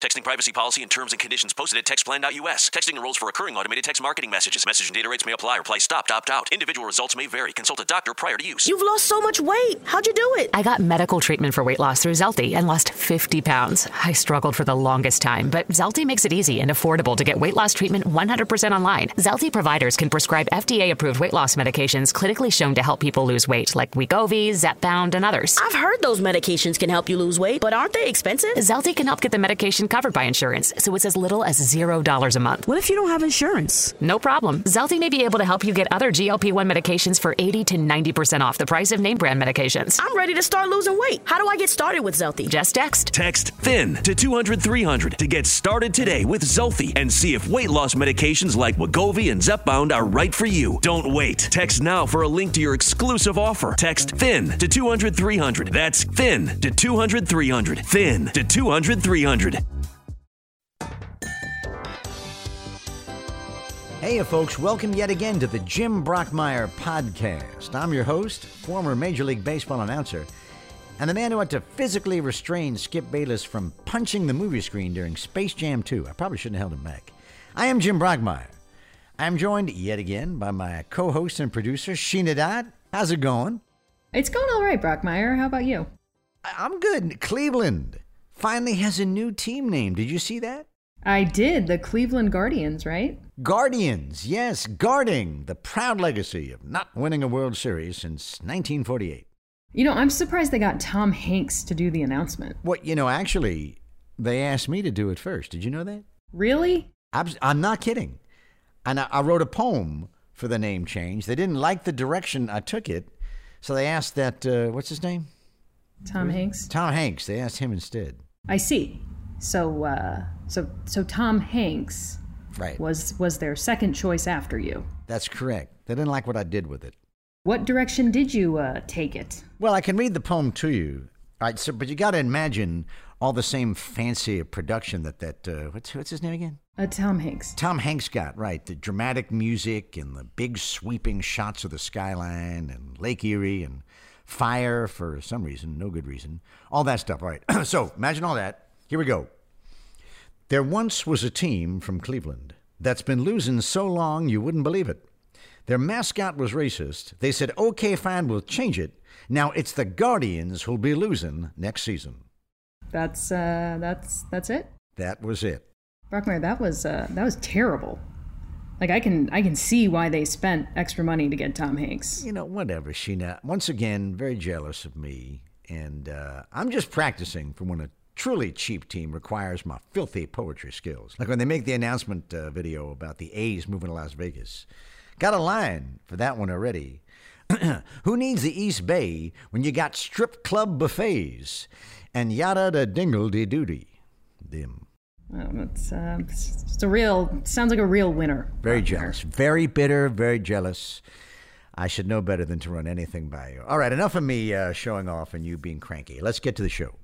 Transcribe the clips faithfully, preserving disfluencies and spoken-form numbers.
Texting privacy policy and terms and conditions posted at text plan dot U S. Texting enrolls for recurring automated text marketing messages. Message and data rates may apply. Reply stop, opt out. Individual results may vary. Consult a doctor prior to use. You've lost so much weight. How'd you do it? I got medical treatment for weight loss through Zelty and lost fifty pounds. I struggled for the longest time, but Zelty makes it easy and affordable to get weight loss treatment one hundred percent online. Zelty providers can prescribe F D A-approved weight loss medications clinically shown to help people lose weight, like Wegovy, Zepbound, and others. I've heard those medications can help you lose weight, but aren't they expensive? Zelty can help get the medication covered by insurance, so it's as little as zero dollars a month. What if you don't have insurance? No problem. Zelty may be able to help you get other G L P one medications for eighty to ninety percent off the price of name brand medications. I'm ready to start losing weight. How do I get started with Zelty? Just text. Text THIN to two hundred three hundred to get started today with Zelty and see if weight loss medications like Wegovy and Zepbound are right for you. Don't wait. Text now for a link to your exclusive offer. Text THIN to two hundred three hundred. That's THIN to two hundred three hundred. THIN to two hundred three hundred. Hey, folks, welcome yet again to the Jim Brockmire Podcast. I'm your host, former Major League Baseball announcer, and the man who had to physically restrain Skip Bayless from punching the movie screen during Space Jam two. I probably shouldn't have held him back. I am Jim Brockmire. I'm joined yet again by my co-host and producer, Sheena Dodd. How's it going? It's going all right, Brockmire. How about you? I'm good. Cleveland finally has a new team name. Did you see that? I did. The Cleveland Guardians, right? Guardians, yes, guarding the proud legacy of not winning a World Series since nineteen forty-eight. You know, I'm surprised they got Tom Hanks to do the announcement. What, you know, actually, they asked me to do it first. Did you know that? Really? I'm, I'm not kidding. And I, I wrote a poem for the name change. They didn't like the direction I took it, so they asked that, uh, what's his name? Tom Hanks? Tom Hanks. They asked him instead. I see. So, uh, so, so Tom Hanks right. was was their second choice after you. That's correct. They didn't like what I did with it. What direction did you uh, take it? Well, I can read the poem to you. All right, so but you got to imagine all the same fancy production that that uh, what's what's his name again? Uh, Tom Hanks. Tom Hanks got right. The dramatic music and the big sweeping shots of the skyline and Lake Erie and fire for some reason, no good reason. All that stuff. All right. So imagine all that. Here we go. There once was a team from Cleveland that's been losing so long you wouldn't believe it. Their mascot was racist. They said, okay, fine, we'll change it. Now it's the Guardians who'll be losing next season. That's uh, that's that's it. That was it. Brockmire, that was uh, that was terrible. Like I can I can see why they spent extra money to get Tom Hanks. You know, whatever, Sheena. Once again, very jealous of me, and uh, I'm just practicing for when a truly cheap team requires my filthy poetry skills. Like when they make the announcement uh, video about the A's moving to Las Vegas. Got a line for that one already. Who needs the East Bay when you got strip club buffets and yada da dingle de doody? Dim. Oh, it's, uh, it's a real, sounds like a real winner. Very jealous. Very bitter, very jealous. I should know better than to run anything by you. All right, enough of me uh, showing off and you being cranky. Let's get to the show.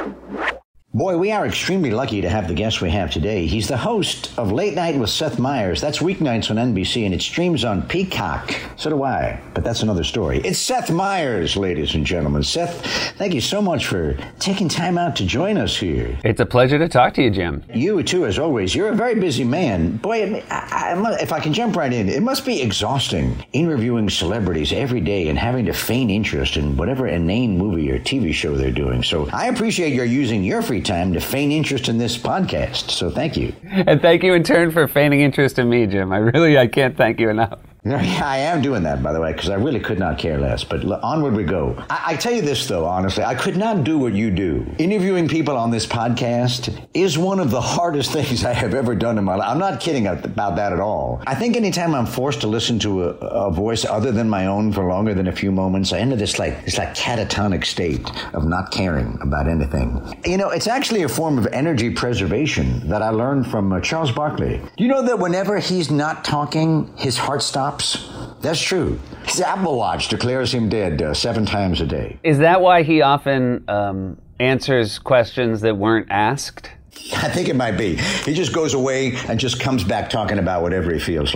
Boy, we are extremely lucky to have the guest we have today. He's the host of Late Night with Seth Meyers. That's weeknights on N B C, and it streams on Peacock. So do I, but that's another story. It's Seth Meyers, ladies and gentlemen. Seth, thank you so much for taking time out to join us here. It's a pleasure to talk to you, Jim. You, too, as always. You're a very busy man. Boy, I, I, if I can jump right in, it must be exhausting interviewing celebrities every day and having to feign interest in whatever inane movie or T V show they're doing. So I appreciate your using your free time to feign interest in this podcast. So thank you. And thank you in turn for feigning interest in me, Jim. I really, I can't thank you enough. I am doing that, by the way, because I really could not care less. But onward we go. I, I tell you this, though, honestly, I could not do what you do. Interviewing people on this podcast is one of the hardest things I have ever done in my life. I'm not kidding about that at all. I think anytime I'm forced to listen to a, a voice other than my own for longer than a few moments, I enter this like this like catatonic state of not caring about anything. You know, it's actually a form of energy preservation that I learned from uh, Charles Barkley. Do you know that whenever he's not talking, his heart stops? That's true. His Apple Watch declares him dead uh, seven times a day. Is that why he often um, answers questions that weren't asked? I think it might be. He just goes away and just comes back talking about whatever he feels like.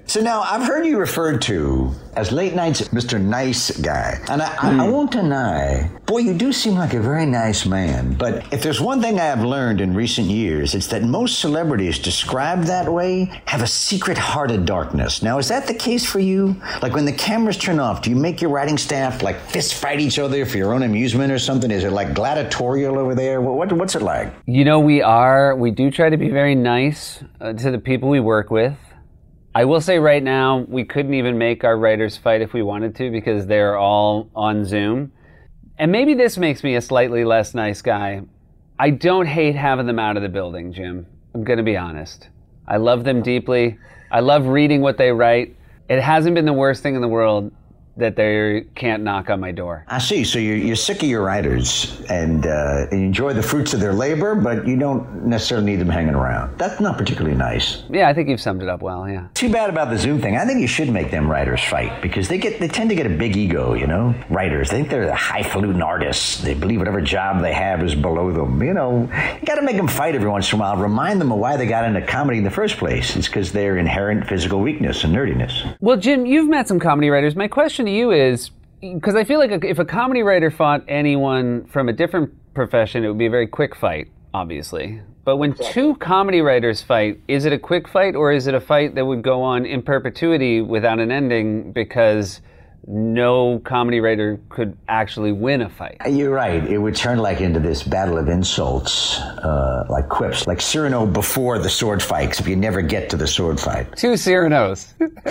So now I've heard you referred to as late night's Mister Nice Guy. And I, mm. I, I won't deny, boy, you do seem like a very nice man. But if there's one thing I have learned in recent years, it's that most celebrities described that way have a secret heart of darkness. Now, is that the case for you? Like when the cameras turn off, do you make your writing staff like fist fight each other for your own amusement or something? Is it like gladiatorial over there? What, what, what's it like? You know, we are, we do try to be very nice uh, to the people we work with. I will say right now, we couldn't even make our writers fight if we wanted to because they're all on Zoom. And maybe this makes me a slightly less nice guy. I don't hate having them out of the building, Jim. I'm going to be honest. I love them deeply. I love reading what they write. It hasn't been the worst thing in the world that they can't knock on my door. I see. So you're, you're sick of your writers and uh, you enjoy the fruits of their labor, but you don't necessarily need them hanging around. That's not particularly nice. Yeah, I think you've summed it up well, yeah. Too bad about the Zoom thing. I think you should make them writers fight because they get they tend to get a big ego, you know? Writers, they think they're the highfalutin artists. They believe whatever job they have is below them. You know, you got to make them fight every once in a while. Remind them of why they got into comedy in the first place. It's because their inherent physical weakness and nerdiness. Well, Jim, you've met some comedy writers. My question to you is, because I feel like if a comedy writer fought anyone from a different profession, it would be a very quick fight, obviously. But when two comedy writers fight, is it a quick fight or is it a fight that would go on in perpetuity without an ending because no comedy writer could actually win a fight? You're right. It would turn like into this battle of insults, uh, like quips, like Cyrano before the sword fight, except you never get to the sword fight. Two Cyranos.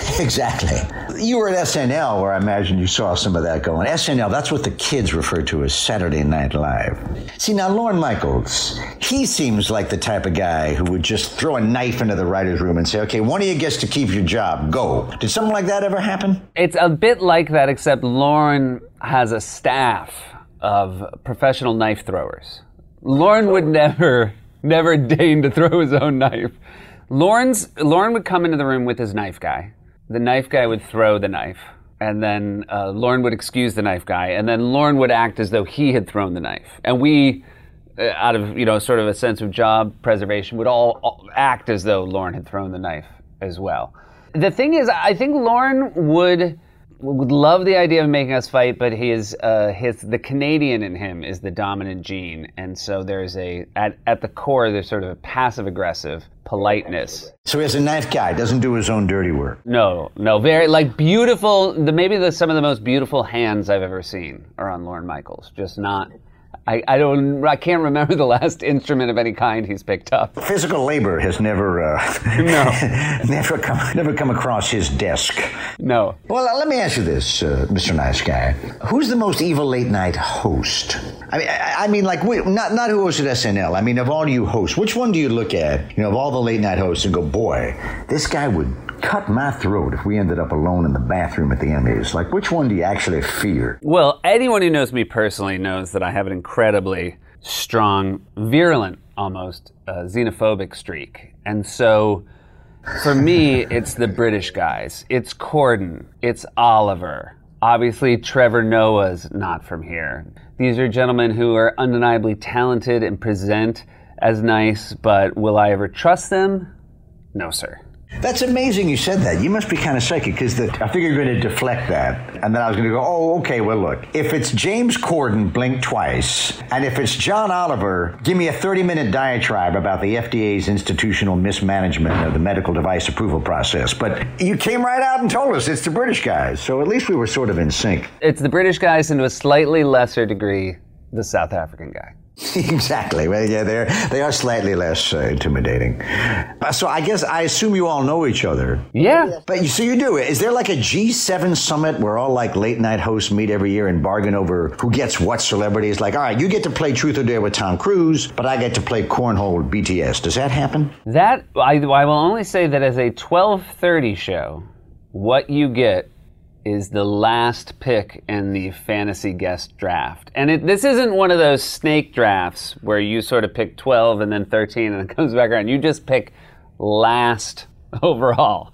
Exactly. You were at S N L, where I imagine you saw some of that going. S N L, that's what the kids refer to as Saturday Night Live. See, now, Lorne Michaels, he seems like the type of guy who would just throw a knife into the writer's room and say, okay, one of you gets to keep your job, go. Did something like that ever happen? It's a bit like that, except Lorne has a staff of professional knife throwers. Lorne would never, never deign to throw his own knife. Lorne's, Lorne would come into the room with his knife guy. The knife guy would throw the knife, and then uh, Lorne would excuse the knife guy, and then Lorne would act as though he had thrown the knife. And we, uh, out of, you know, sort of a sense of job preservation, would all, all act as though Lorne had thrown the knife as well. The thing is, I think Lorne would... would love the idea of making us fight, but he is, uh, his the Canadian in him is the dominant gene, and so there's a at at the core there's sort of a passive aggressive politeness. So he has a knife guy, doesn't do his own dirty work. No, no, very like beautiful. The maybe the some of the most beautiful hands I've ever seen are on Lorne Michaels. Just not. I, I don't. I can't remember the last instrument of any kind he's picked up. Physical labor has never, uh, no, never come, never come across his desk. No. Well, let me ask you this, uh, Mister Nice Guy: who's the most evil late night host? I mean, I, I mean, like, not not who hosted S N L. I mean, of all you hosts, which one do you look at? You know, of all the late night hosts, and go, boy, this guy would cut my throat if we ended up alone in the bathroom at the Emmys. Like, which one do you actually fear? Well, anyone who knows me personally knows that I have an incredibly strong, virulent, almost uh, xenophobic streak. And so, for me, it's the British guys. It's Corden. It's Oliver. Obviously, Trevor Noah's not from here. These are gentlemen who are undeniably talented and present as nice, but will I ever trust them? No, sir. That's amazing you said that. You must be kind of psychic, because I figured you were going to deflect that. And then I was going to go, oh, okay, well, look. If it's James Corden, blink twice. And if it's John Oliver, give me a thirty-minute diatribe about the F D A's institutional mismanagement of the medical device approval process. But you came right out and told us it's the British guys. So at least we were sort of in sync. It's the British guys, and to a slightly lesser degree, the South African guy. Exactly. Well, yeah, they're they are slightly less uh, intimidating. Uh, so I guess I assume you all know each other. Yeah. But you, so you do. Is there like a G seven summit where all like late night hosts meet every year and bargain over who gets what celebrities? Like, all right, you get to play Truth or Dare with Tom Cruise, but I get to play cornhole with B T S. Does that happen? That I, I will only say that as a twelve thirty show, what you get is the last pick in the fantasy guest draft. And it, this isn't one of those snake drafts where you sort of pick twelve and then thirteen and it comes back around. You just pick last overall.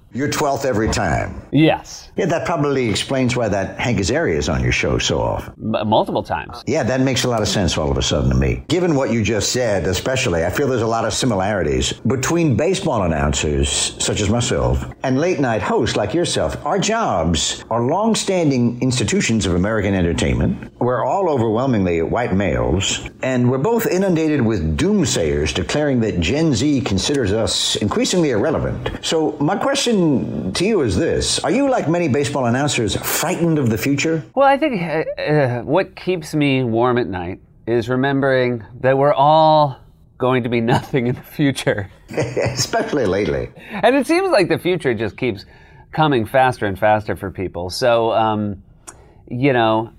You're twelfth every time. Yes. Yeah, that probably explains why that Hank Azaria is on your show so often. M- multiple times. Yeah, that makes a lot of sense all of a sudden to me. Given what you just said, especially, I feel there's a lot of similarities between baseball announcers, such as myself, and late-night hosts like yourself. Our jobs are long-standing institutions of American entertainment. We're all overwhelmingly white males, and we're both inundated with doomsayers declaring that Gen Z considers us increasingly irrelevant. So my question to you is this. Are you, like many baseball announcers, frightened of the future? Well, I think uh, uh, what keeps me warm at night is remembering that we're all going to be nothing in the future. Especially lately. And it seems like the future just keeps coming faster and faster for people. So, um, you know,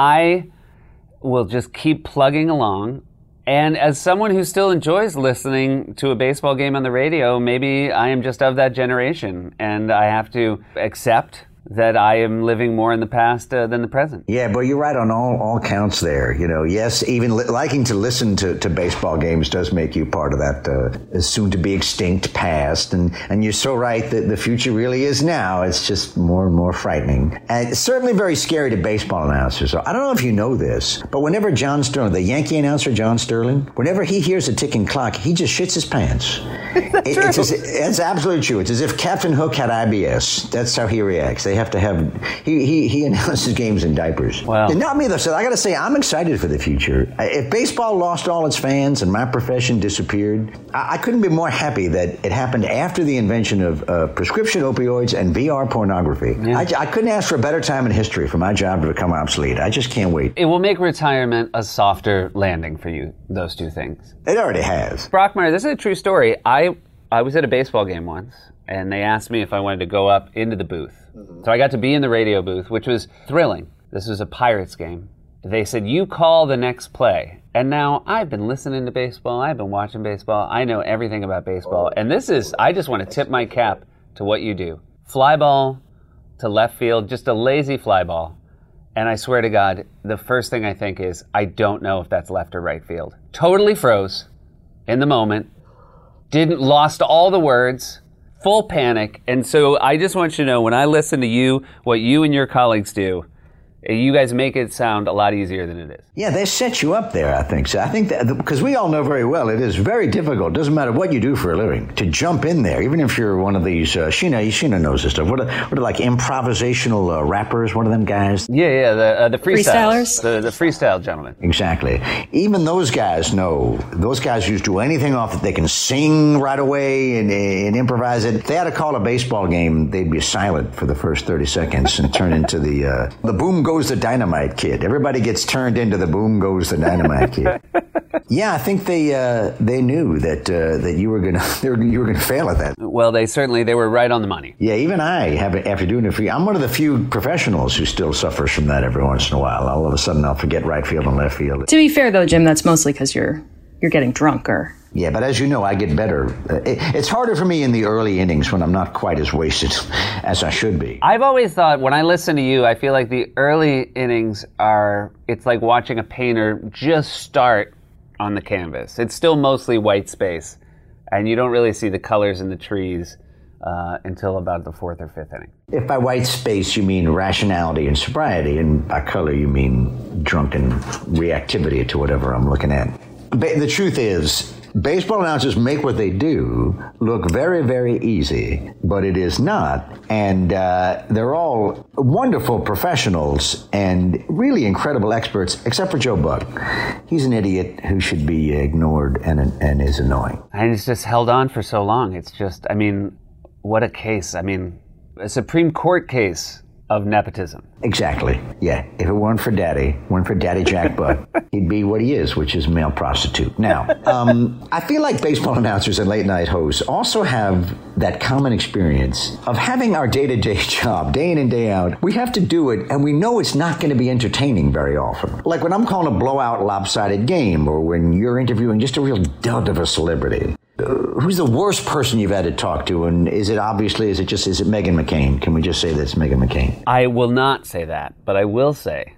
I will just keep plugging along. And as someone who still enjoys listening to a baseball game on the radio, maybe I am just of that generation, and I have to accept that I am living more in the past uh, than the present. Yeah, but you're right on all, all counts there. You know, yes, even li- liking to listen to, to baseball games does make you part of that uh, soon-to-be extinct past. And, and you're so right that the future really is now. It's just more and more frightening. And it's certainly very scary to baseball announcers. So I don't know if you know this, but whenever John Sterling, the Yankee announcer John Sterling, whenever he hears a ticking clock, he just shits his pants. It, it's, as, it's absolutely true. It's as if Captain Hook had I B S. That's how he reacts. They have to have, he, he, he announces games in diapers. Wow. And not me though, so I gotta say, I'm excited for the future. If baseball lost all its fans and my profession disappeared, I, I couldn't be more happy that it happened after the invention of uh, prescription opioids and V R pornography. Yeah. I, I couldn't ask for a better time in history for my job to become obsolete. I just can't wait. It will make retirement a softer landing for you, those two things. It already has. Brockmeyer, this is a true story. I, I was at a baseball game once, and they asked me if I wanted to go up into the booth. Mm-hmm. So I got to be in the radio booth, which was thrilling. This was a Pirates game. They said, you call the next play. And now I've been listening to baseball. I've been watching baseball. I know everything about baseball. And this is, I just want to tip my cap to what you do. Fly ball to left field, just a lazy fly ball. And I swear to God, the first thing I think is, I don't know if that's left or right field. Totally froze in the moment. Didn't, lost all the words. Full panic. And so I just want you to know, when I listen to you, what you and your colleagues do, you guys make it sound a lot easier than it is. Yeah, they set you up there, I think. So I think that, because we all know very well, it is very difficult. Doesn't matter what you do for a living, to jump in there, even if you're one of these, uh, Sheena, Sheena knows this stuff. What are, what are like improvisational uh, rappers? What are them guys? Yeah, yeah, the uh, the freestylers. Freestylers? The, the freestyle gentlemen. Exactly. Even those guys know, those guys who do anything off that they can sing right away and, and improvise it. If they had to call a baseball game, they'd be silent for the first thirty seconds and turn into the, uh, the boom goes the dynamite kid. Everybody gets turned into the boom goes the dynamite kid. Yeah, I think they uh, they knew that uh, that you were gonna they were, you were gonna fail at that. Well, they certainly they were right on the money. Yeah, even I have after doing it for you, I'm one of the few professionals who still suffers from that every once in a while. All of a sudden, I'll forget right field and left field. To be fair, though, Jim, that's mostly because you're you're getting drunker. Yeah, but as you know, I get better. It, it's harder for me in the early innings when I'm not quite as wasted as I should be. I've always thought, when I listen to you, I feel like the early innings are, it's like watching a painter just start on the canvas. It's still mostly white space, and you don't really see the colors in the trees uh, until about the fourth or fifth inning. If by white space you mean rationality and sobriety, and by color you mean drunken reactivity to whatever I'm looking at. But the truth is, baseball announcers make what they do look very, very easy, but it is not. And uh, they're all wonderful professionals and really incredible experts, except for Joe Buck. He's an idiot who should be ignored and and is annoying. And it's just held on for so long. It's just, I mean, what a case. I mean, a Supreme Court case of nepotism. Exactly. Yeah. If it weren't for Daddy, weren't for Daddy Jack Buck, he'd be what he is, which is a male prostitute. Now, um, I feel like baseball announcers and late night hosts also have that common experience of having our day-to-day job, day in and day out. We have to do it, and we know it's not going to be entertaining very often. Like when I'm calling a blowout lopsided game, or when you're interviewing just a real dud of a celebrity. Uh, who's the worst person you've had to talk to? And is it obviously, is it just, is it Meghan McCain? Can we just say that it's Meghan McCain? I will not say that, but I will say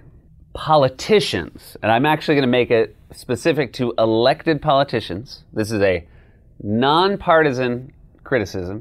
politicians, and I'm actually going to make it specific to elected politicians. This is a nonpartisan criticism.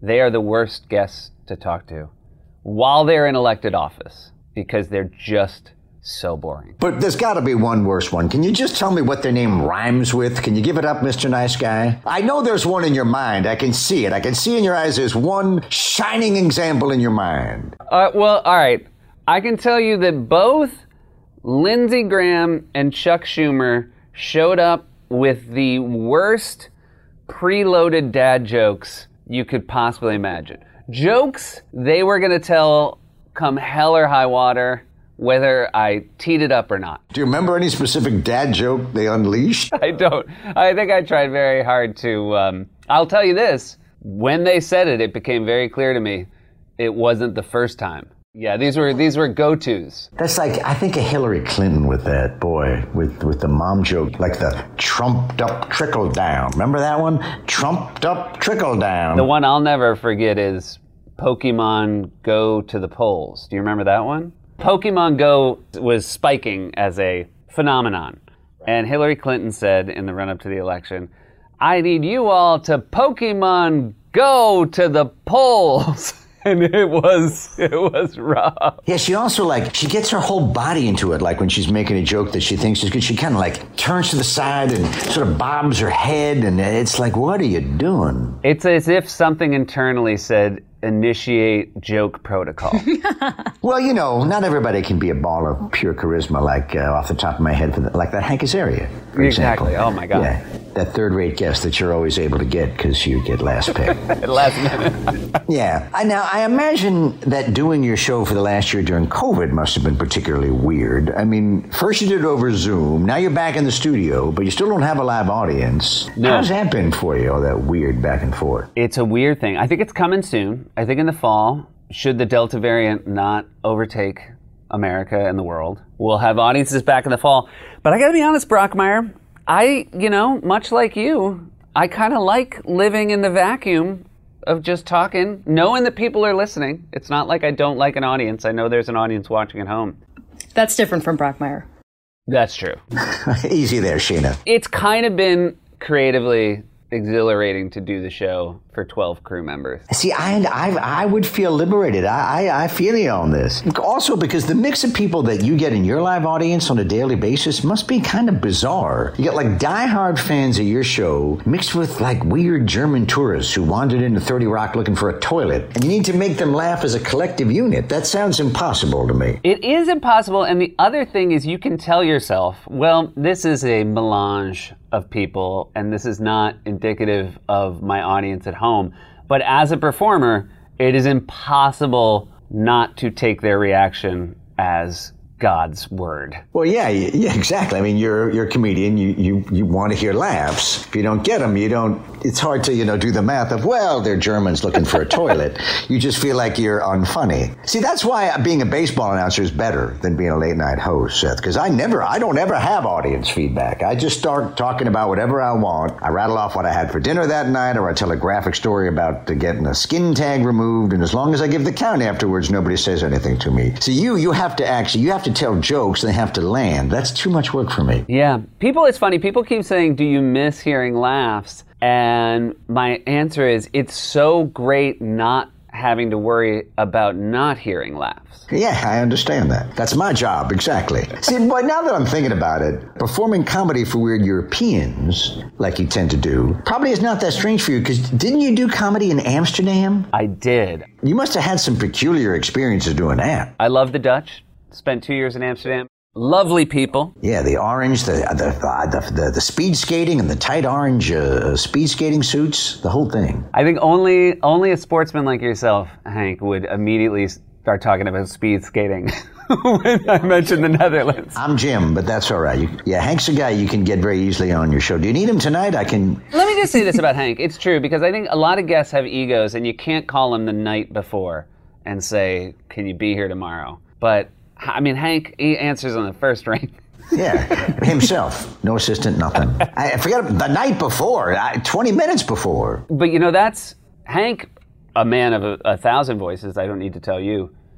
they are the worst guests to talk to while they're in elected office because they're just so boring. But there's got to be one worse one. Can you just tell me what their name rhymes with? Can you give it up, Mister Nice Guy? I know there's one in your mind. I can see it. I can see in your eyes there's one shining example in your mind. Uh, well, all right. I can tell you that both Lindsey Graham and Chuck Schumer showed up with the worst preloaded dad jokes you could possibly imagine. Jokes they were going to tell come hell or high water, whether I teed it up or not. Do you remember any specific dad joke they unleashed? I don't. I think I tried very hard to... Um, I'll tell you this. When they said it, it became very clear to me it wasn't the first time. Yeah, these were these were go-tos. That's like, I think of Hillary Clinton with that, boy, with, with the mom joke, like the trumped up trickle down. Remember that one? Trumped up trickle down. The one I'll never forget is Pokemon Go to the polls. Do you remember that one? Pokemon Go was spiking as a phenomenon. And Hillary Clinton said in the run-up to the election, I need you all to Pokemon Go to the polls. And it was, it was rough. Yeah, she also, like, she gets her whole body into it, like when she's making a joke that she thinks is good. She kind of, like, turns to the side and sort of bobs her head, and it's like, what are you doing? It's as if something internally said, initiate joke protocol. Well, you know, not everybody can be a ball of pure charisma, like, uh, off the top of my head, like that Hank Azaria, for exactly. example. Oh, my God. Yeah, that third-rate guest that you're always able to get because you get last pick. At last minute. Yeah. I, now, I imagine that doing your show for the last year during COVID must have been particularly weird. I mean, first you did it over Zoom, now you're back in the studio, but you still don't have a live audience. No. How's that been for you, all that weird back and forth? It's a weird thing. I think it's coming soon. I think in the fall, should the Delta variant not overtake America and the world, we'll have audiences back in the fall. But I gotta be honest, Brockmire, I, you know, much like you, I kind of like living in the vacuum of just talking, knowing that people are listening. It's not like I don't like an audience. I know there's an audience watching at home. That's different from Brockmire. That's true. Easy there, Sheena. It's kind of been creatively exhilarating to do the show for twelve crew members. See, I I, I would feel liberated. I, I I feel you on this. Also, because the mix of people that you get in your live audience on a daily basis must be kind of bizarre. You get like diehard fans of your show mixed with like weird German tourists who wandered into thirty Rock looking for a toilet. And you need to make them laugh as a collective unit. That sounds impossible to me. It is impossible. And the other thing is you can tell yourself, well, this is a melange of people, and this is not indicative of my audience at home. But as a performer, it is impossible not to take their reaction as God's word. Well, yeah, yeah, exactly. I mean, you're you're a comedian. You you you want to hear laughs. If you don't get them, you don't. It's hard to you know do the math of well, they're Germans looking for a toilet. You just feel like you're unfunny. See, that's why being a baseball announcer is better than being a late night host, Seth. Because I never, I don't ever have audience feedback. I just start talking about whatever I want. I rattle off what I had for dinner that night, or I tell a graphic story about getting a skin tag removed. And as long as I give the count afterwards, nobody says anything to me. See, you you have to actually you have to tell jokes, they have to land. That's too much work for me. Yeah. People, it's funny. People keep saying, do you miss hearing laughs? And my answer is, it's so great not having to worry about not hearing laughs. Yeah, I understand that. That's my job, exactly. See, boy, now that I'm thinking about it, performing comedy for weird Europeans, like you tend to do, probably is not that strange for you, because didn't you do comedy in Amsterdam? I did. You must have had some peculiar experiences doing that. I love the Dutch. Spent two years in Amsterdam. Lovely people. Yeah, the orange, the the the, the, the speed skating and the tight orange uh, speed skating suits, the whole thing. I think only only a sportsman like yourself, Hank, would immediately start talking about speed skating when I mentioned the Netherlands. I'm Jim, but that's all right. You, yeah, Hank's a guy you can get very easily on your show. Do you need him tonight? I can... Let me just say this about Hank. It's true, because I think a lot of guests have egos, and you can't call him the night before and say, can you be here tomorrow? But... I mean, Hank, he answers on the first ring. Yeah, himself. No assistant, nothing. I forget the night before, twenty minutes before. But, you know, that's Hank, a man of a, a thousand voices, I don't need to tell you,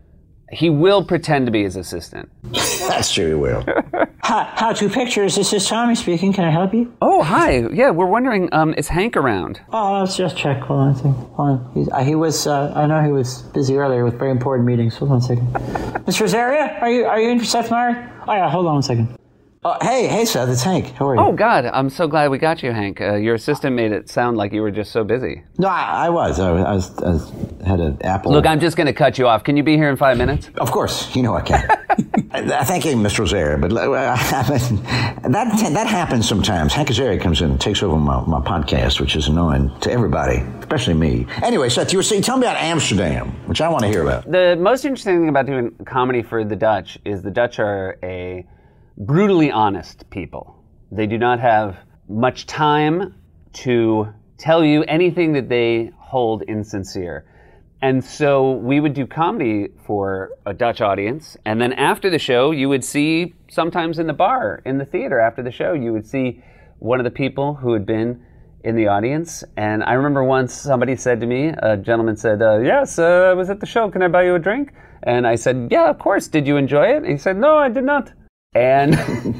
He will pretend to be his assistant. That's true, he will. How, how to pictures? This is Tommy speaking. Can I help you? Oh, hi. Yeah, we're wondering, um, is Hank around? Oh, let's just check. Hold on a second. Hold on. He's, uh, he was, uh, I know he was busy earlier with very important meetings. Hold on a second. Mister Rosaria, are you are you in for Seth Meyer? Oh, yeah, hold on a second. Uh, hey, hey, Seth, it's Hank. How are you? Oh, God, I'm so glad we got you, Hank. Uh, your assistant made it sound like you were just so busy. No, I, I was. I, was, I was. I had an Apple. Look, I'm just going to cut you off. Can you be here in five minutes? Of course. You know I can. I, thank you, Mister Rosaria, but uh, that that happens sometimes. Hank Azaria comes in and takes over my, my podcast, which is annoying to everybody, especially me. Anyway, Seth, you were saying, tell me about Amsterdam, which I want to hear about. The most interesting thing about doing comedy for the Dutch is the Dutch are a brutally honest people. They do not have much time to tell you anything that they hold insincere. And so we would do comedy for a Dutch audience, and then after the show, you would see, sometimes in the bar, in the theater after the show, you would see one of the people who had been in the audience. And I remember once somebody said to me, a gentleman said, uh, yes, uh, I was at the show, can I buy you a drink? And I said, yeah, of course, did you enjoy it? And he said, no, I did not. And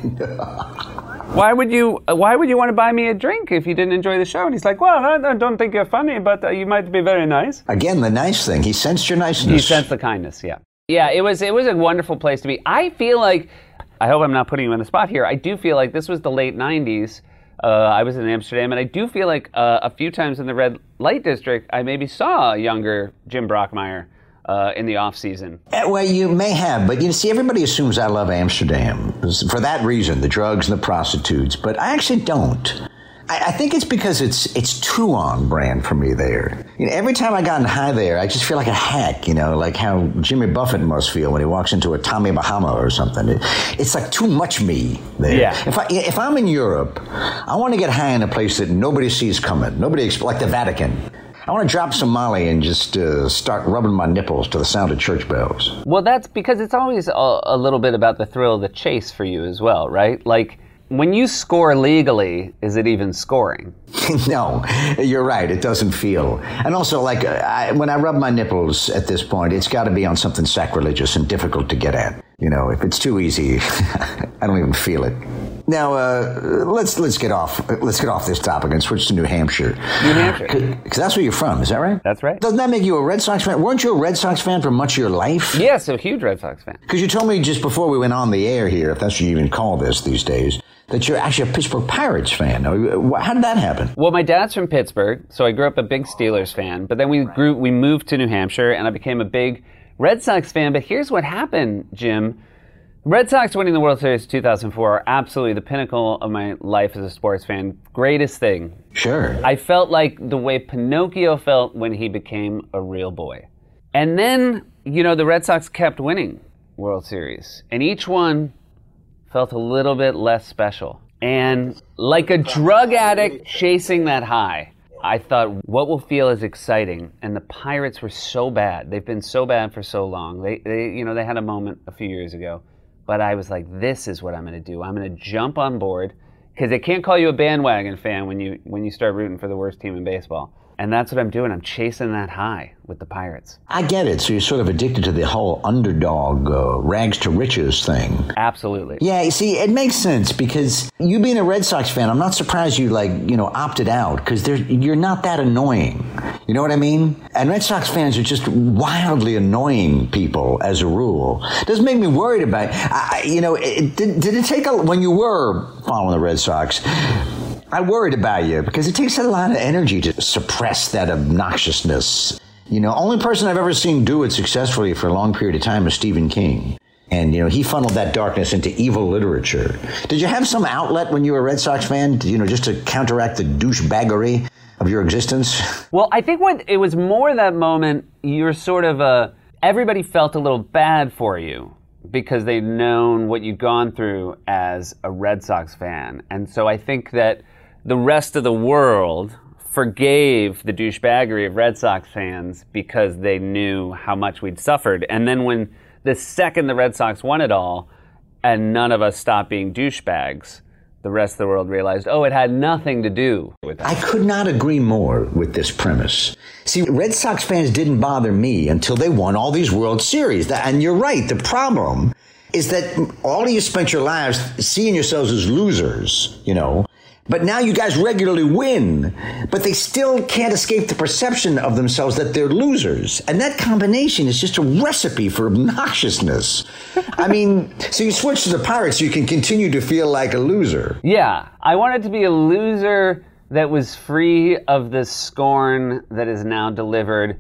why would you why would you want to buy me a drink if you didn't enjoy the show? And he's like, well, I don't think you're funny, but uh, you might be very nice. Again, the nice thing. He sensed your niceness. He sensed the kindness, yeah. Yeah, it was it was a wonderful place to be. I feel like, I hope I'm not putting you on the spot here, I do feel like this was the late nineties. Uh, I was in Amsterdam, and I do feel like uh, a few times in the red light district, I maybe saw a younger Jim Brockmeyer. Uh, in the off season. Uh, well, you may have, but you see, everybody assumes I love Amsterdam for that reason, the drugs and the prostitutes. But I actually don't. I, I think it's because it's it's too on brand for me there. You know, every time I got high there, I just feel like a hack. You know, like how Jimmy Buffett must feel when he walks into a Tommy Bahama or something. It, it's like too much me there. Yeah. If I if I'm in Europe, I want to get high in a place that nobody sees coming. Nobody like the Vatican. I want to drop some Molly and just uh, start rubbing my nipples to the sound of church bells. Well, that's because it's always a, a little bit about the thrill of the chase for you as well, right? Like, when you score legally, is it even scoring? No, you're right. It doesn't feel. And also, like, I, when I rub my nipples at this point, it's got to be on something sacrilegious and difficult to get at. You know, if it's too easy, I don't even feel it. Now, uh, let's let's get off let's get off this topic and switch to New Hampshire. New Hampshire, because that's where you're from, is that right? That's right. Doesn't that make you a Red Sox fan? Weren't you a Red Sox fan for much of your life? Yes, a huge Red Sox fan. Because you told me just before we went on the air here, if that's what you even call this these days, that you're actually a Pittsburgh Pirates fan. How did that happen? Well, my dad's from Pittsburgh, so I grew up a big Steelers fan. But then we grew, we moved to New Hampshire, and I became a big Red Sox fan. But here's what happened, Jim. Red Sox winning the World Series two thousand four are absolutely the pinnacle of my life as a sports fan. Greatest thing. Sure. I felt like the way Pinocchio felt when he became a real boy. And then, you know, the Red Sox kept winning World Series. And each one felt a little bit less special. And like a drug addict chasing that high, I thought, what will feel as exciting? And the Pirates were so bad. They've been so bad for so long. They, they you know, they had a moment a few years ago. But I was like, this is what I'm going to do. I'm going to jump on board, because they can't call you a bandwagon fan when you when you start rooting for the worst team in baseball. And that's what I'm doing. I'm chasing that high with the Pirates. I get it. So you're sort of addicted to the whole underdog, uh, rags to riches thing. Absolutely. Yeah, you see, it makes sense, because you being a Red Sox fan, I'm not surprised you, like, you know, opted out, because you're not that annoying. You know what I mean? And Red Sox fans are just wildly annoying people, as a rule. Doesn't make me worried about, I, you know, it, did, did it take, a, when you were following the Red Sox, I worried about you, because it takes a lot of energy to suppress that obnoxiousness. You know, only person I've ever seen do it successfully for a long period of time is Stephen King. And, you know, he funneled that darkness into evil literature. Did you have some outlet when you were a Red Sox fan, you know, just to counteract the douchebaggery of your existence? Well, I think what it was more that moment, you're sort of a, everybody felt a little bad for you, because they'd known what you'd gone through as a Red Sox fan. And so I think that the rest of the world forgave the douchebaggery of Red Sox fans because they knew how much we'd suffered. And then when the second the Red Sox won it all, and none of us stopped being douchebags, the rest of the world realized, oh, it had nothing to do with that. I could not agree more with this premise. See, Red Sox fans didn't bother me until they won all these World Series. And you're right, the problem is that all of you spent your lives seeing yourselves as losers, you know. But now you guys regularly win, but they still can't escape the perception of themselves that they're losers. And that combination is just a recipe for obnoxiousness. I mean, so you switch to the Pirates, so you can continue to feel like a loser. Yeah, I wanted to be a loser that was free of the scorn that is now delivered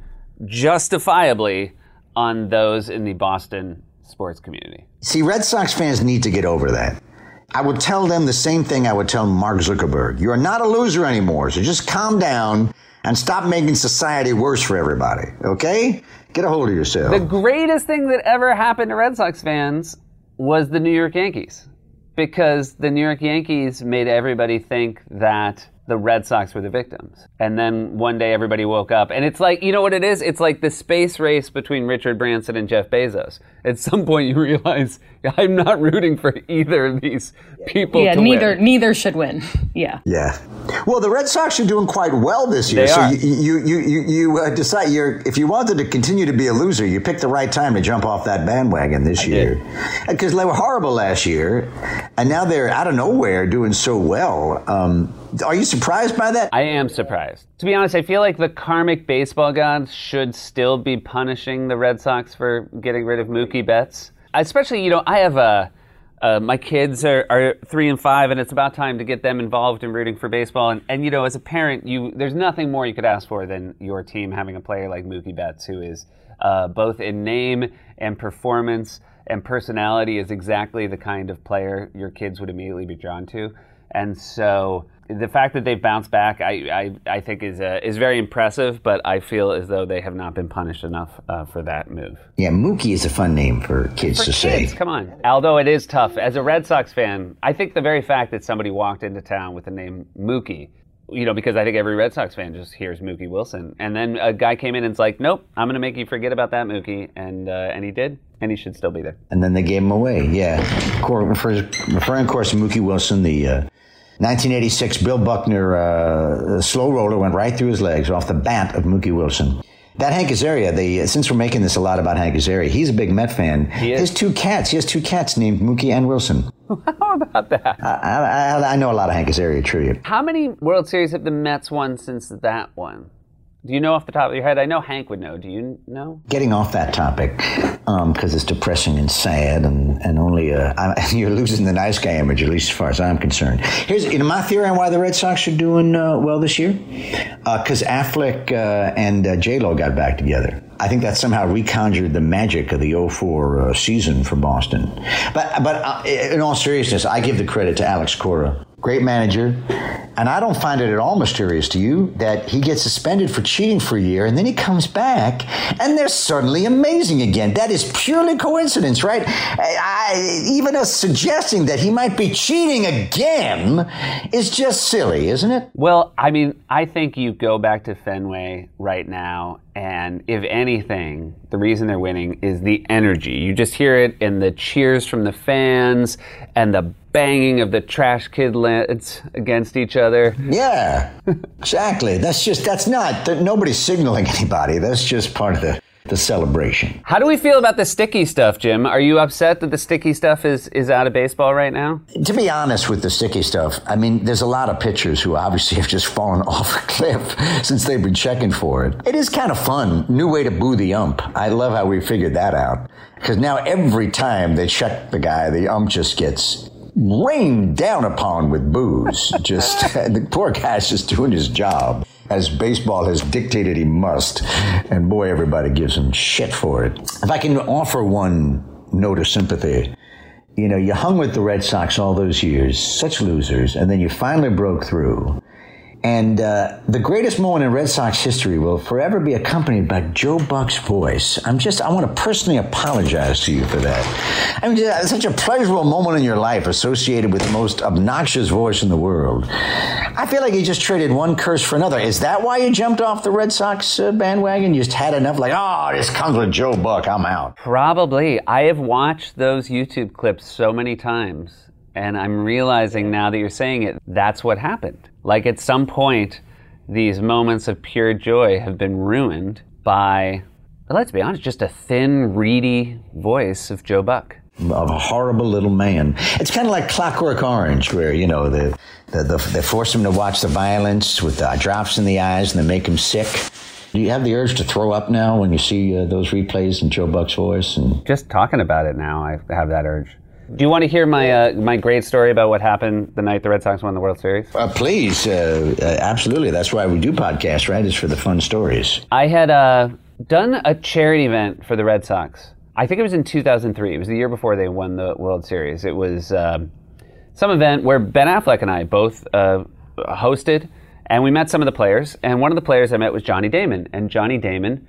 justifiably on those in the Boston sports community. See, Red Sox fans need to get over that. I would tell them the same thing I would tell Mark Zuckerberg. You're not a loser anymore, so just calm down and stop making society worse for everybody, okay? Get a hold of yourself. The greatest thing that ever happened to Red Sox fans was the New York Yankees, because the New York Yankees made everybody think that the Red Sox were the victims. And then one day everybody woke up. And it's like, you know what it is? It's like the space race between Richard Branson and Jeff Bezos. At some point you realize, I'm not rooting for either of these people yeah, to neither, win. neither should win. Yeah. Yeah. Well, the Red Sox are doing quite well this year. They so are. you you you you, you uh, decide you're if you wanted to continue to be a loser, you picked the right time to jump off that bandwagon this I year. Because they were horrible last year, and now they're out of nowhere doing so well. Um, are you surprised by that? I am surprised. To be honest, I feel like the karmic baseball gods should still be punishing the Red Sox for getting rid of Mookie Betts. Especially, you know, I have a... Uh, my kids are, are three and five, and it's about time to get them involved in rooting for baseball. And, and you know, as a parent, you there's nothing more you could ask for than your team having a player like Mookie Betts, who is uh, both in name and performance and personality is exactly the kind of player your kids would immediately be drawn to. And so the fact that they've bounced back, I I, I think is uh, is very impressive, but I feel as though they have not been punished enough uh, for that move. Yeah, Mookie is a fun name for kids for to kids, say. Come on. Although it is tough. As a Red Sox fan, I think the very fact that somebody walked into town with the name Mookie, you know, because I think every Red Sox fan just hears Mookie Wilson. And then a guy came in and it's like, nope, I'm going to make you forget about that Mookie. And uh, and he did. And he should still be there. And then they gave him away, yeah. Referring, referring of course, to Mookie Wilson, the uh, nineteen eighty-six Bill Buckner uh, slow roller went right through his legs off the bat of Mookie Wilson. That Hank Azaria, they, since we're making this a lot about Hank Azaria, he's a big Met fan. He is. His two cats, he has two cats named Mookie and Wilson. How about that? I, I, I know a lot of Hank Azaria trivia. How many World Series have the Mets won since that one? Do you know off the top of your head? I know Hank would know. Do you know? Getting off that topic, because um, it's depressing and sad, and, and only uh, I, you're losing the nice guy image, at least as far as I'm concerned. Here's you know, my theory on why the Red Sox are doing uh, well this year. Because uh, Affleck uh, and uh, J-Lo got back together. I think that somehow reconjured the magic of the oh four uh, season for Boston. But but uh, in all seriousness, I give the credit to Alex Cora. Great manager. And I don't find it at all mysterious to you that he gets suspended for cheating for a year and then he comes back and they're suddenly amazing again. That is purely coincidence, right? I, I, even us suggesting that he might be cheating again is just silly, isn't it? Well, I mean, I think you go back to Fenway right now, and if anything, the reason they're winning is the energy. You just hear it in the cheers from the fans and the banging of the trash kid lids against each other. Yeah, exactly. That's just, that's not, that nobody's signaling anybody. That's just part of the, the celebration. How do we feel about the sticky stuff, Jim? Are you upset that the sticky stuff is, is out of baseball right now? To be honest with the sticky stuff, I mean, there's a lot of pitchers who obviously have just fallen off a cliff since they've been checking for it. It is kind of fun. New way to boo the ump. I love how we figured that out. Because now every time they check the guy, the ump just gets rained down upon with booze. Just the poor guy's just doing his job as baseball has dictated he must, and boy, everybody gives him shit for it. If I can offer one note of sympathy, you know, you hung with the Red Sox all those years, such losers, and then you finally broke through. And uh, the greatest moment in Red Sox history will forever be accompanied by Joe Buck's voice. I'm just, I want to personally apologize to you for that. I mean, it's such a pleasurable moment in your life associated with the most obnoxious voice in the world. I feel like you just traded one curse for another. Is that why you jumped off the Red Sox uh, bandwagon? You just had enough, like, oh, this comes with Joe Buck, I'm out. Probably. I have watched those YouTube clips so many times. And I'm realizing now that you're saying it, that's what happened. Like at some point, these moments of pure joy have been ruined by, let's be honest, just a thin, reedy voice of Joe Buck. Of a horrible little man. It's kind of like Clockwork Orange, where, you know, the, the, the, they force him to watch the violence with the drops in the eyes and they make him sick. Do you have the urge to throw up now when you see uh, those replays in Joe Buck's voice? And just talking about it now, I have that urge. Do you want to hear my uh, my great story about what happened the night the Red Sox won the World Series? Uh, please, uh, uh, absolutely. That's why we do podcasts, right? It's for the fun stories. I had uh, done a charity event for the Red Sox. I think it was in two thousand three. It was the year before they won the World Series. It was uh, some event where Ben Affleck and I both uh, hosted, and we met some of the players. And one of the players I met was Johnny Damon. And Johnny Damon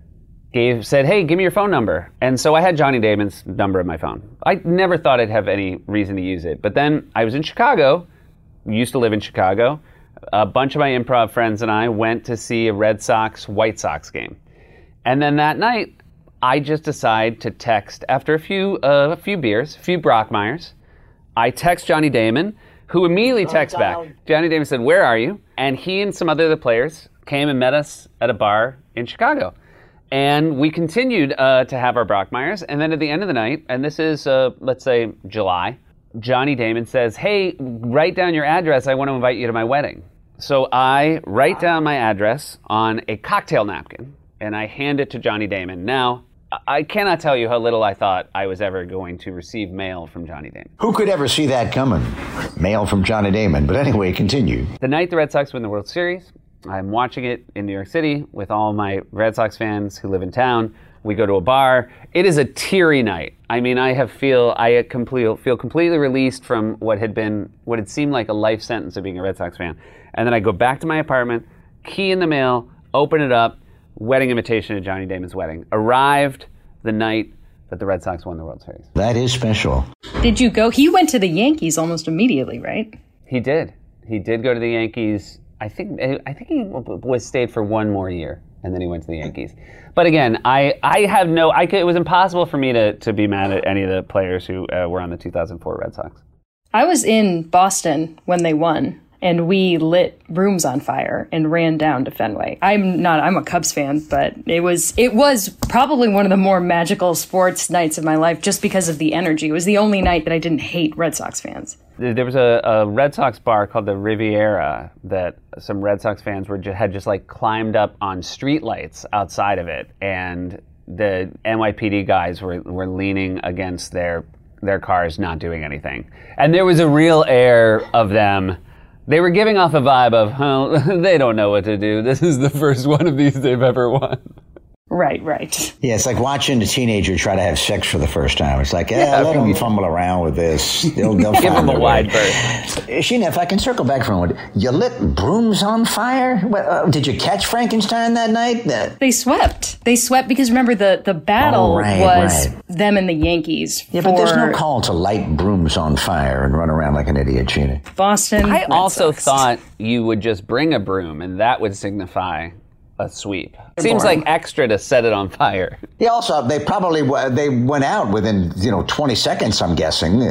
gave said, hey, give me your phone number. And so I had Johnny Damon's number in my phone. I never thought I'd have any reason to use it. But then I was in Chicago, used to live in Chicago. A bunch of my improv friends and I went to see a Red Sox-White Sox game. And then that night, I just decide to text, after a few uh, a few beers, a few Brockmeyers, I text Johnny Damon, who immediately texts back. Johnny Damon said, where are you? And he and some other of the players came and met us at a bar in Chicago. And we continued uh, to have our Brockmeyers. And then at the end of the night, and this is, uh, let's say, July, Johnny Damon says, hey, write down your address. I want to invite you to my wedding. So I write down my address on a cocktail napkin, and I hand it to Johnny Damon. Now, I cannot tell you how little I thought I was ever going to receive mail from Johnny Damon. Who could ever see that coming? Mail from Johnny Damon. But anyway, continue. The night the Red Sox win the World Series, I'm watching it in New York City with all my Red Sox fans who live in town. We go to a bar. It is a teary night. I mean, I have feel I complete, feel completely released from what had been, what had seemed like a life sentence of being a Red Sox fan. And then I go back to my apartment, key in the mail, open it up, wedding invitation to Johnny Damon's wedding. Arrived the night that the Red Sox won the World Series. That is special. Did you go? He went to the Yankees almost immediately, right? He did. He did go to the Yankees. I think I think he was stayed for one more year, and then he went to the Yankees. But again, I, I have no. I could, it was impossible for me to, to be mad at any of the players who uh, were on the two thousand four Red Sox. I was in Boston when they won, and we lit rooms on fire and ran down to Fenway. I'm not, I'm a Cubs fan, but it was, it was probably one of the more magical sports nights of my life just because of the energy. It was the only night that I didn't hate Red Sox fans. There was a, a Red Sox bar called the Riviera that some Red Sox fans were just, had just like climbed up on streetlights outside of it. And the N Y P D guys were, were leaning against their, their cars, not doing anything. And there was a real air of them. They were giving off a vibe of, oh, they don't know what to do. This is the first one of these they've ever won. Right, right. Yeah, it's like watching a teenager try to have sex for the first time. It's like, eh, yeah, let them fumble around with this. They'll, they'll give them a wide berth. berth. Sheena, if I can circle back for a moment, you lit brooms on fire? Well, uh, did you catch Frankenstein that night? Uh, they swept. They swept because remember the, the battle oh, right, was right. them and the Yankees. Yeah, for but there's no call to light brooms on fire and run around like an idiot, Sheena. Boston. I Red also Sox. thought you would just bring a broom and that would signify a sweep. Seems like extra to set it on fire. Yeah, also, they probably, they went out within, you know, twenty seconds, I'm guessing.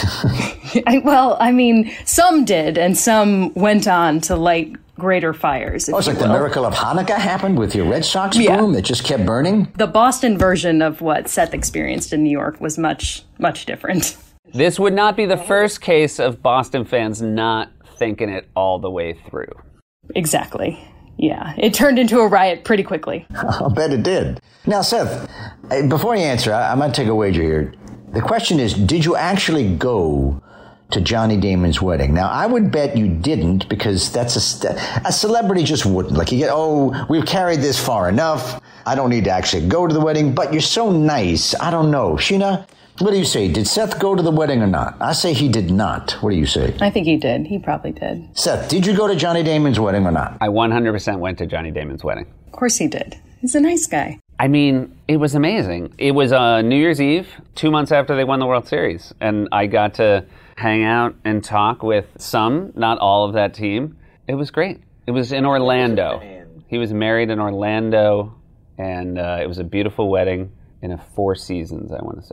I, well, I mean, some did, and some went on to light greater fires. Oh, it's like will. the miracle of Hanukkah happened with your Red Sox Yeah. broom that just kept burning? The Boston version of what Seth experienced in New York was much, much different. This would not be the first case of Boston fans not thinking it all the way through. Exactly. Yeah, it turned into a riot pretty quickly. I'll bet it did. Now, Seth, before you answer, I, I might take a wager here. The question is, did you actually go to Johnny Damon's wedding? Now, I would bet you didn't because that's a, st- a celebrity just wouldn't. Like, you get, oh, we've carried this far enough. I don't need to actually go to the wedding, but you're so nice. I don't know. Sheena, what do you say? Did Seth go to the wedding or not? I say he did not. What do you say? I think he did. He probably did. Seth, did you go to Johnny Damon's wedding or not? I one hundred percent went to Johnny Damon's wedding. Of course he did. He's a nice guy. I mean, it was amazing. It was uh, New Year's Eve, two months after they won the World Series. And I got to hang out and talk with some, not all of that team. It was great. It was in Orlando. He was married in Orlando, and uh, it was a beautiful wedding in a Four Seasons, I want to say.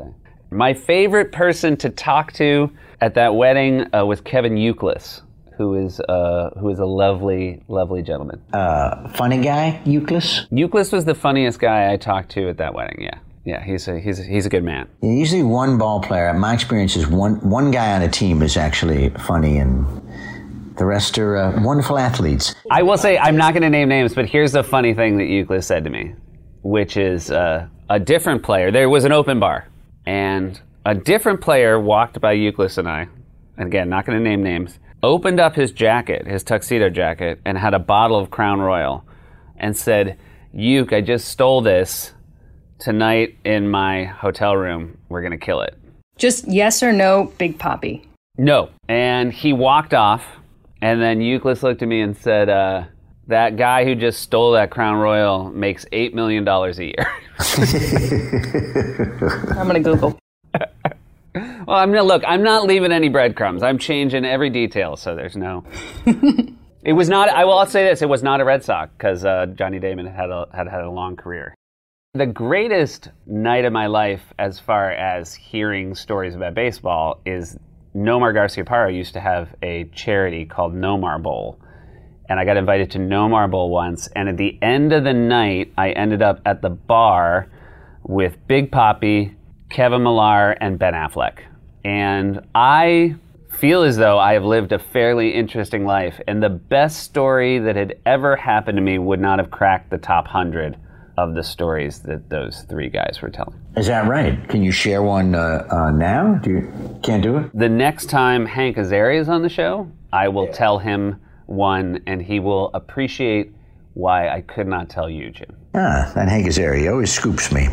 My favorite person to talk to at that wedding uh, was Kevin Youkilis, who is uh, who is a lovely, lovely gentleman. Uh, funny guy, Youkilis? Youkilis was the funniest guy I talked to at that wedding, yeah. Yeah, he's a, he's a, he's a good man. Yeah, usually one ball player, my experience is one, one guy on a team is actually funny and the rest are uh, wonderful athletes. I will say, I'm not going to name names, but here's the funny thing that Youkilis said to me, which is uh, a different player. There was an open bar, and a different player walked by Youkilis and I, and again, not going to name names, opened up his jacket, his tuxedo jacket, and had a bottle of Crown Royal, and said, "Uke, I just stole this. Tonight in my hotel room, we're going to kill it." Just yes or no, Big Papi? No. And he walked off, and then Youkilis looked at me and said, uh, that guy who just stole that Crown Royal makes eight million dollars a year. I'm going to Google. Well, I'm gonna look, I'm not leaving any breadcrumbs. I'm changing every detail, so there's no... It was not, I will say this, it was not a Red Sox, because uh, Johnny Damon had, a, had had a long career. The greatest night of my life as far as hearing stories about baseball is Nomar Garciaparra used to have a charity called Nomar Bowl. And I got invited to Nomar Bowl once, and at the end of the night, I ended up at the bar with Big Papi, Kevin Millar, and Ben Affleck. And I feel as though I have lived a fairly interesting life, and the best story that had ever happened to me would not have cracked the top hundred of the stories that those three guys were telling. Is that right? Can you share one uh, uh, now? Do you can't do it? The next time Hank Azaria is on the show, I will yeah. tell him one, and he will appreciate why I could not tell you, Jim. Ah, that Hank Azaria always scoops me.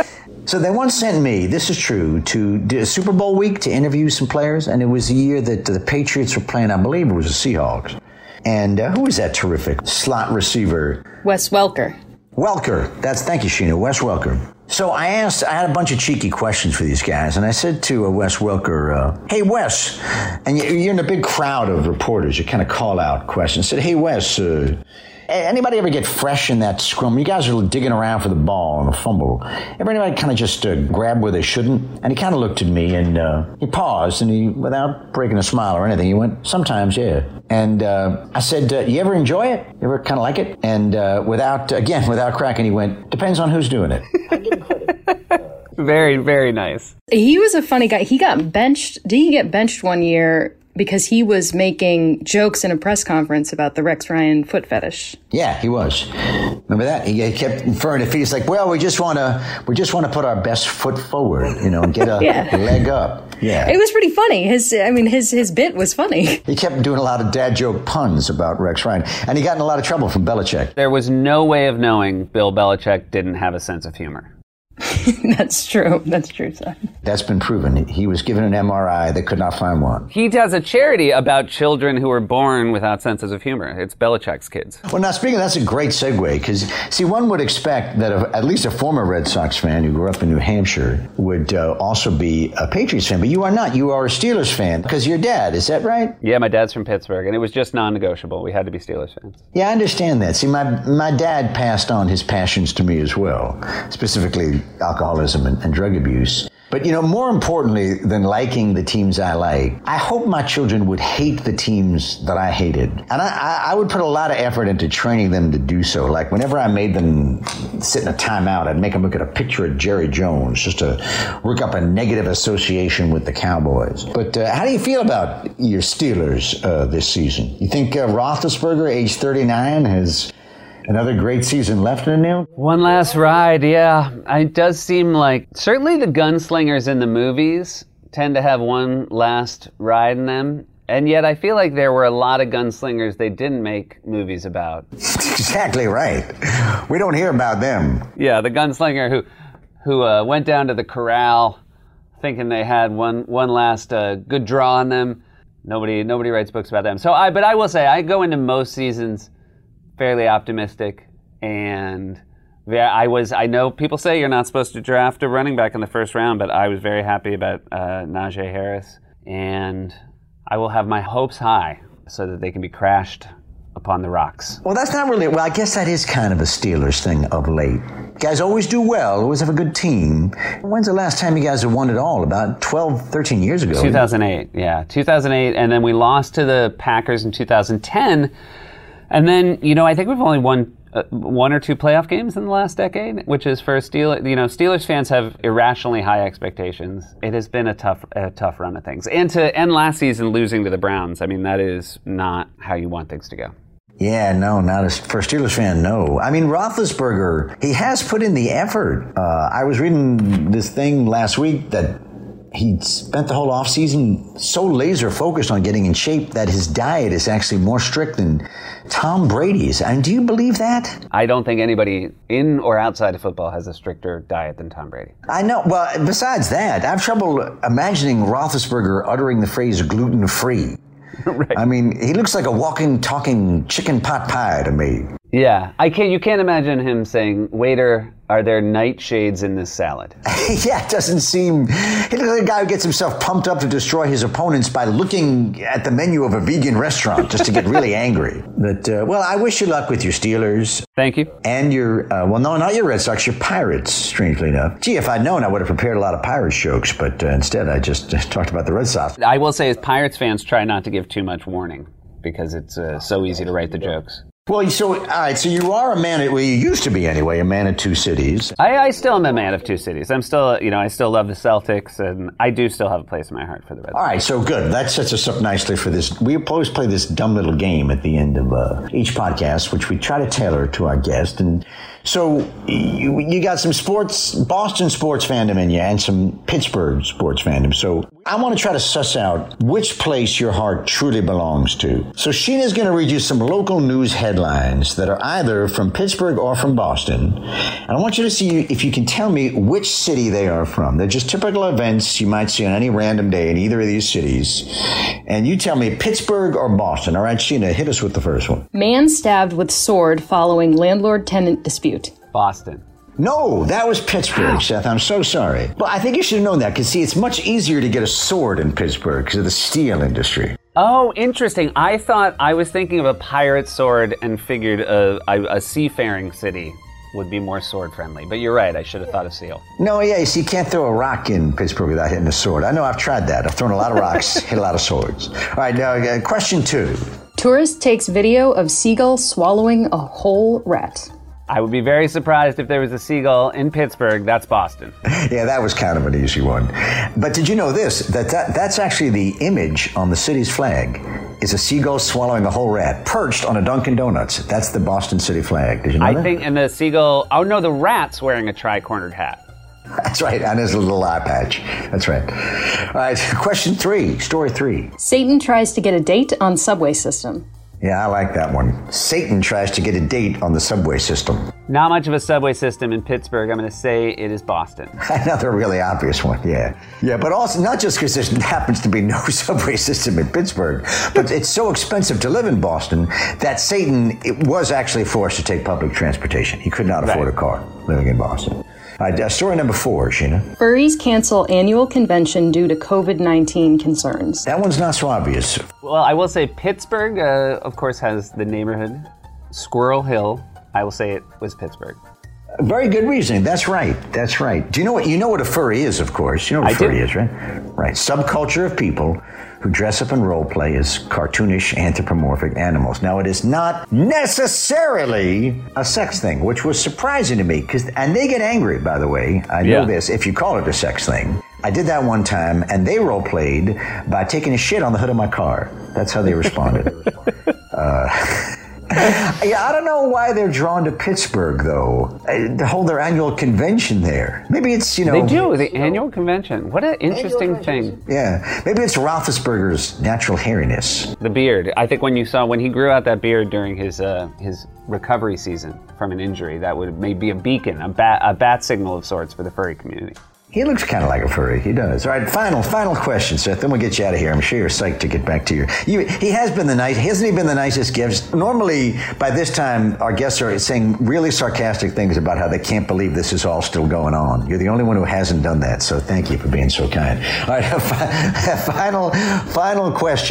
So they once sent me, this is true, to Super Bowl week to interview some players, and it was the year that the Patriots were playing, I believe it was the Seahawks. And uh, who was that terrific slot receiver? Wes Welker. Welker. That's, thank you, Sheena. Wes Welker. So I asked, I had a bunch of cheeky questions for these guys, and I said to uh, Wes Welker, uh, hey, Wes, and you're in a big crowd of reporters, you kind of call out questions. I said, hey, Wes, uh, anybody ever get fresh in that scrum? You guys are digging around for the ball and a fumble. Ever anybody kind of just uh, grab where they shouldn't? And he kind of looked at me and uh, he paused and he, without breaking a smile or anything, he went, sometimes, yeah. And uh, I said, uh, you ever enjoy it? You ever kind of like it? And uh, without, again, without cracking, he went, depends on who's doing it. I give him credit. Very, very nice. He was a funny guy. He got benched. Did he get benched one year because he was making jokes in a press conference about the Rex Ryan foot fetish? Yeah, he was. Remember that? He kept referring to feet. He's like, well, we just want to, we just want to put our best foot forward, you know, and get a yeah. leg up. Yeah, it was pretty funny. His, I mean, his his bit was funny. He kept doing a lot of dad joke puns about Rex Ryan, and he got in a lot of trouble from Belichick. There was no way of knowing Bill Belichick didn't have a sense of humor. That's true. That's true, son. That's been proven. He was given an M R I. They could not find one. He has a charity about children who are born without senses of humor. It's Belichick's kids. Well, now, speaking of, that's a great segue, because, see, one would expect that a, at least a former Red Sox fan who grew up in New Hampshire would uh, also be a Patriots fan, but you are not. You are a Steelers fan, because your dad, is that right? Yeah, my dad's from Pittsburgh, and it was just non-negotiable. We had to be Steelers fans. Yeah, I understand that. See, my, my dad passed on his passions to me as well, specifically alcoholism and, and drug abuse. But, you know, more importantly than liking the teams I like, I hope my children would hate the teams that I hated. And I, I, I would put a lot of effort into training them to do so. Like, whenever I made them sit in a timeout, I'd make them look at a picture of Jerry Jones just to work up a negative association with the Cowboys. But uh, how do you feel about your Steelers uh, this season? You think uh, Roethlisberger, age thirty-nine, has another great season left in him? One last ride, yeah. It does seem like, certainly the gunslingers in the movies tend to have one last ride in them. And yet I feel like there were a lot of gunslingers they didn't make movies about. Exactly right. We don't hear about them. Yeah, the gunslinger who who uh, went down to the corral thinking they had one one last uh, good draw on them. Nobody nobody writes books about them. So I, but I will say, I go into most seasons fairly optimistic, and yeah, I was. I know people say you're not supposed to draft a running back in the first round, but I was very happy about uh, Najee Harris, and I will have my hopes high so that they can be crashed upon the rocks. Well, that's not really. Well, I guess that is kind of a Steelers thing of late. guys always do well, always have a good team. When's the last time you guys have won it all? About twelve, thirteen years ago. two thousand eight, yeah. two thousand eight, and then we lost to the Packers in two thousand ten. And then, you know, I think we've only won uh, one or two playoff games in the last decade, which is for Steelers. You know, Steelers fans have irrationally high expectations. It has been a tough, a tough run of things. And to end last season losing to the Browns, I mean, that is not how you want things to go. Yeah, no, not as for a Steelers fan, no. I mean, Roethlisberger, he has put in the effort. Uh, I was reading this thing last week that he spent the whole offseason so laser focused on getting in shape that his diet is actually more strict than Tom Brady's. And do you believe that? I don't think anybody in or outside of football has a stricter diet than Tom Brady. I know. Well, besides that, I have trouble imagining Roethlisberger uttering the phrase gluten-free. Right. I mean, he looks like a walking, talking chicken pot pie to me. Yeah, I can't. You can't imagine him saying, "Waiter, are there nightshades in this salad?" Yeah, it doesn't seem. He looks like a guy who gets himself pumped up to destroy his opponents by looking at the menu of a vegan restaurant just to get really angry. But uh, well, I wish you luck with your Steelers. Thank you. And your uh, well, no, not your Red Sox, your Pirates. Strangely enough, gee, if I'd known, I would have prepared a lot of Pirates jokes. But uh, instead, I just uh, talked about the Red Sox. I will say, as Pirates fans, try not to give too much warning because it's uh, so easy to write the jokes. Well, so, all right, so you are a man, at, well, you used to be anyway, a man of two cities. I, I still am a man of two cities. I'm still, you know, I still love the Celtics, and I do still have a place in my heart for the Red Sox. All right, so good. That sets us up nicely for this. We always play this dumb little game at the end of uh, each podcast, which we try to tailor to our guest. And so you, you got some sports, Boston sports fandom in you and some Pittsburgh sports fandom. So I want to try to suss out which place your heart truly belongs to. So Sheena's going to read you some local news headlines that are either from Pittsburgh or from Boston. And I want you to see if you can tell me which city they are from. They're just typical events you might see on any random day in either of these cities. And you tell me Pittsburgh or Boston. All right, Sheena, hit us with the first one. Man stabbed with sword following landlord-tenant dispute. Boston. No, that was Pittsburgh, Seth. I'm so sorry. Well, I think you should have known that because, see, it's much easier to get a sword in Pittsburgh because of the steel industry. Oh, interesting. I thought I was thinking of a pirate sword and figured a, a, a seafaring city would be more sword-friendly. But you're right. I should have thought of seal. No, yeah, you see, you can't throw a rock in Pittsburgh without hitting a sword. I know I've tried that. I've thrown a lot of rocks, hit a lot of swords. All right, now, uh, question two. Tourist takes video of seagull swallowing a whole rat. I would be very surprised if there was a seagull in Pittsburgh. That's Boston. Yeah, that was kind of an easy one. But did you know this? That, that that's actually the image on the city's flag is a seagull swallowing a whole rat perched on a Dunkin' Donuts. That's the Boston city flag. Did you know I that? think, and the seagull, oh no, the rat's wearing a tri-cornered hat. That's right, on his little eye patch. That's right. All right, question three, story three. Satan tries to get a date on subway system. Yeah, I like that one. Satan tries to get a date on the subway system. Not much of a subway system in Pittsburgh. I'm going to say it is Boston. Another really obvious one, yeah. Yeah, but also not just because there happens to be no subway system in Pittsburgh, but it's so expensive to live in Boston that Satan it was actually forced to take public transportation. He could not afford Right. a car living in Boston. All right, uh, story number four, Sheena. Furries cancel annual convention due to covid nineteen concerns. That one's not so obvious. Well, I will say Pittsburgh, uh, of course, has the neighborhood Squirrel Hill. I will say it was Pittsburgh. Very good reasoning. That's right. That's right. Do you know what you know what a furry is, of course? You know what a I furry do. is, right? Right. Subculture of people who dress up and role play as cartoonish anthropomorphic animals. Now, it is not necessarily a sex thing, which was surprising to me. Cause, and they get angry, by the way. I know Yeah. this, if you call it a sex thing. I did that one time, and they role played by taking a shit on the hood of my car. That's how they responded. uh, Yeah, I don't know why they're drawn to Pittsburgh, though, uh, to hold their annual convention there. Maybe it's, you know... They do, the annual convention. What an interesting thing. Yeah, maybe it's Roethlisberger's natural hairiness. The beard. I think when you saw, when he grew out that beard during his uh, his recovery season from an injury, that would maybe be a beacon, a bat, a bat signal of sorts for the furry community. He looks kind of like a furry. He does. All right, final, final question, Seth. Then we'll get you out of here. I'm sure you're psyched to get back to your... You, he has been the nice... Hasn't he been the nicest guest? Normally, by this time, our guests are saying really sarcastic things about how they can't believe this is all still going on. You're the only one who hasn't done that, so thank you for being so kind. All right, final, final question.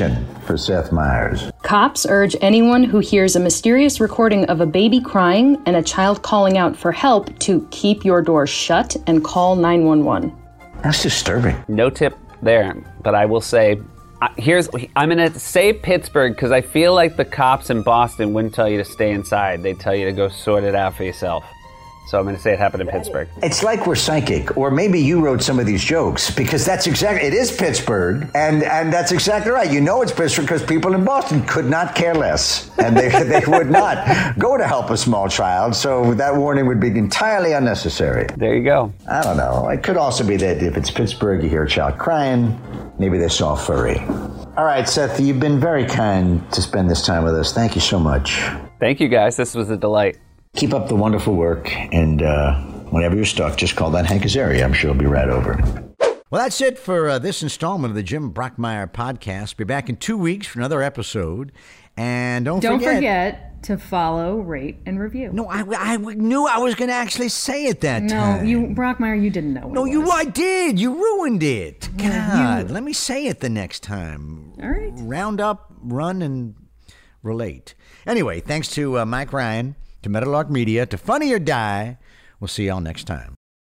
for Seth Meyers. Cops urge anyone who hears a mysterious recording of a baby crying and a child calling out for help to keep your door shut and call nine one one. That's disturbing. No tip there, but I will say, uh, here's I'm going to say Pittsburgh because I feel like the cops in Boston wouldn't tell you to stay inside. They'd tell you to go sort it out for yourself. So I'm going to say it happened in Pittsburgh. It's like we're psychic, or maybe you wrote some of these jokes, because that's exactly, it is Pittsburgh, and, and that's exactly right. You know it's Pittsburgh because people in Boston could not care less, and they, they would not go to help a small child, so that warning would be entirely unnecessary. There you go. I don't know. It could also be that if it's Pittsburgh, you hear a child crying, maybe they saw a furry. All right, Seth, you've been very kind to spend this time with us. Thank you so much. Thank you, guys. This was a delight. Keep up the wonderful work, and uh, whenever you're stuck, just call that Hank Azaria. I'm sure he'll be right over. Well, that's it for uh, this installment of the Jim Brockmire podcast. Be back in two weeks for another episode. And don't, Don't forget... forget to follow, rate, and review. No, I, I knew I was going to actually say it that no, time. No, you, Brockmire, you didn't know what No, it you, was. I did. You ruined it. God, Yeah, you- let me say it the next time. All right. Round up, run, and relate. Anyway, thanks to uh, Mike Ryan, to Metalark Media, to Funny or Die. We'll see y'all next time.